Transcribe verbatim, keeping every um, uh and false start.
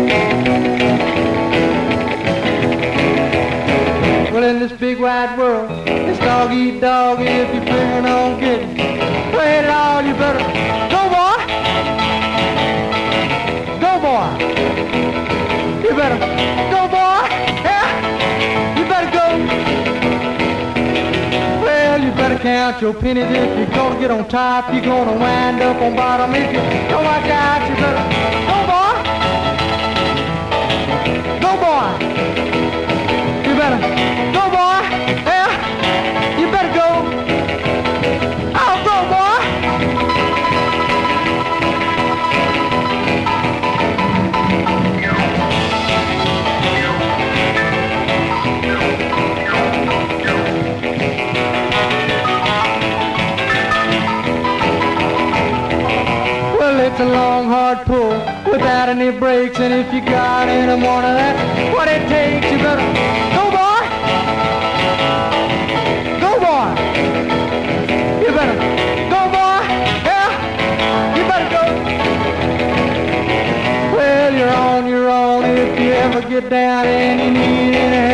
Well, in this big wide world, it's dog eat dog, and if you're figuring on getting, go ahead and all, you better go, boy. Go, boy. You better go, boy. Yeah, you better go. Well, you better count your pennies. If you're gonna get on top, you're gonna wind up on bottom. If you don't watch out, you better go, boy. Go, boy. You better go, boy. Yeah, you better go. Oh, go, boy. Well, it's a long, hard pull without any brakes, and if you got any more of that, what it takes, you better go, boy. Go, boy. You better go, boy. Yeah, you better go. Well, you're on your own if you ever get down and you need any